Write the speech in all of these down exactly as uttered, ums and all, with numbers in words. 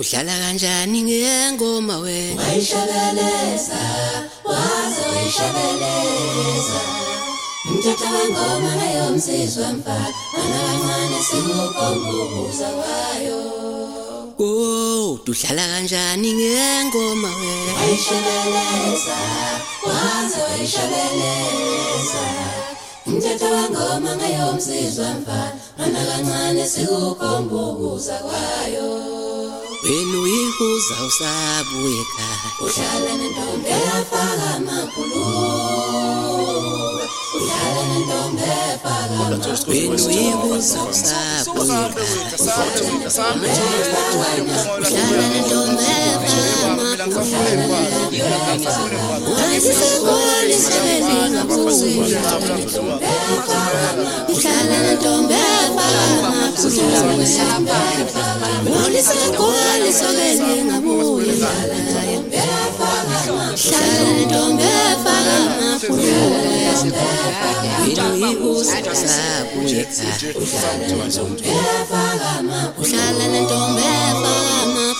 Uhlala kanjani ngengoma we Wayishabaleza waze wayishabaleza Mthatha wengoma ngayomsizwa mfana Anakancane sikukhombuza wayo Oh uhlala kanjani ngengoma we Wayishabaleza waze wayishabaleza Mthatha wengoma ngayomsizwa mfana Anakancane sikukhombuza wayo Wenu ihuza usabuye ekhaya Uhlala nentombi efaka amabhulu Uhlala nentombi efaka amabhulu Wenu ihuza usabuye ekhaya Uhlala nentombi efaka amabhulu Wasisekoli sebelinga buya Uhlala nentombi efaka amabhulu Wasisekoli sebelinga buya Uhlala nentombi efaka amabhulu Wenu ihuza usabuye ekhaya Uhlala nentombi efaka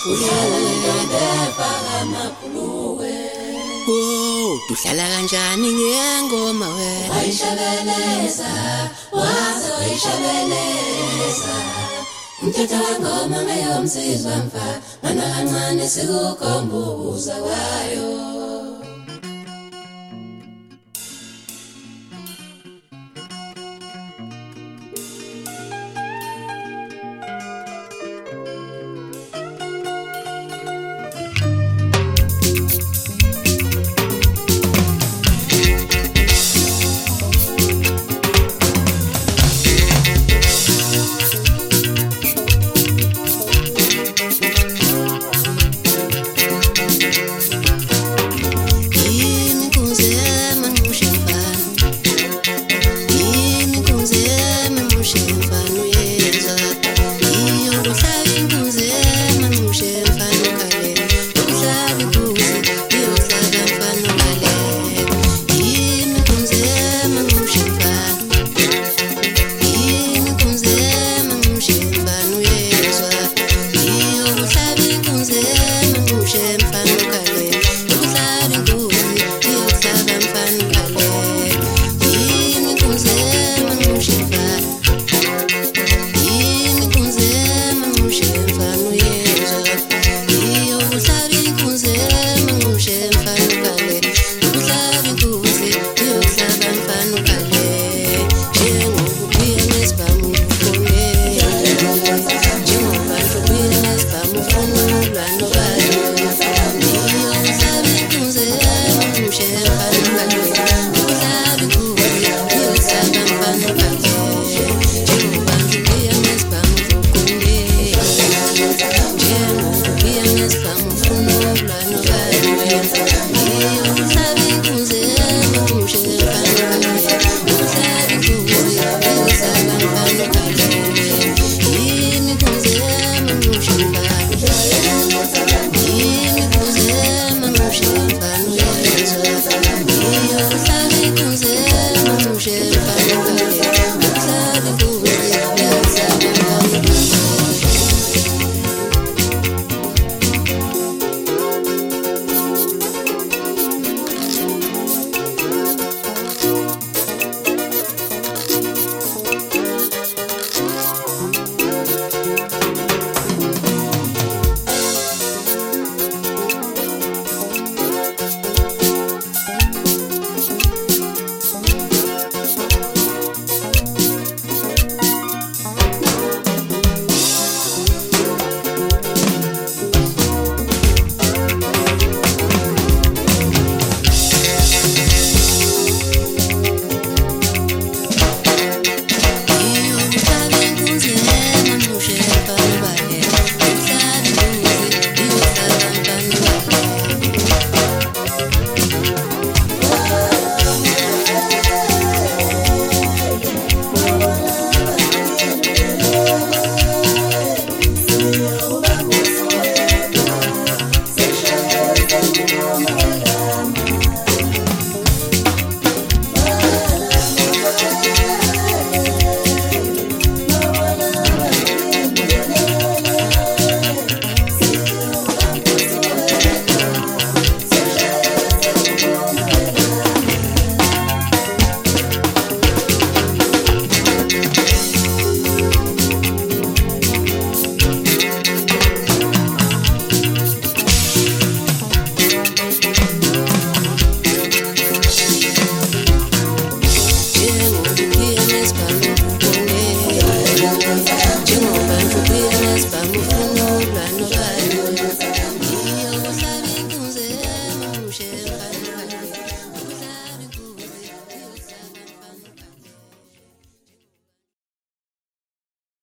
amabhulu Oh, uhlala kanjani ngengoma we Wayishabaleza waze wayishabaleza Mthatha wengoma ngayomsizwa mfana Anakancane sikukhombuza wayo Njengoba nje ubuyele nesibhamu ufuna ulwa